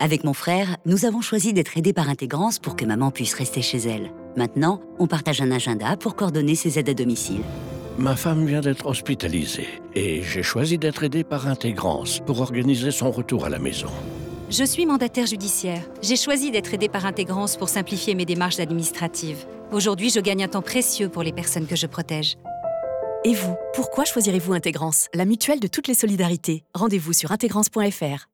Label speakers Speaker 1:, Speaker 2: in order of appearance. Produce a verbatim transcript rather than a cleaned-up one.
Speaker 1: Avec mon frère, nous avons choisi d'être aidés par Intégrance pour que maman puisse rester chez elle. Maintenant, on partage un agenda pour coordonner ses aides à domicile.
Speaker 2: Ma femme vient d'être hospitalisée et j'ai choisi d'être aidé par Intégrance pour organiser son retour à la maison.
Speaker 3: Je suis mandataire judiciaire. J'ai choisi d'être aidée par Intégrance pour simplifier mes démarches administratives. Aujourd'hui, je gagne un temps précieux pour les personnes que je protège.
Speaker 4: Et vous, pourquoi choisirez-vous Intégrance, la mutuelle de toutes les solidarités? Rendez-vous sur intégrance point f r.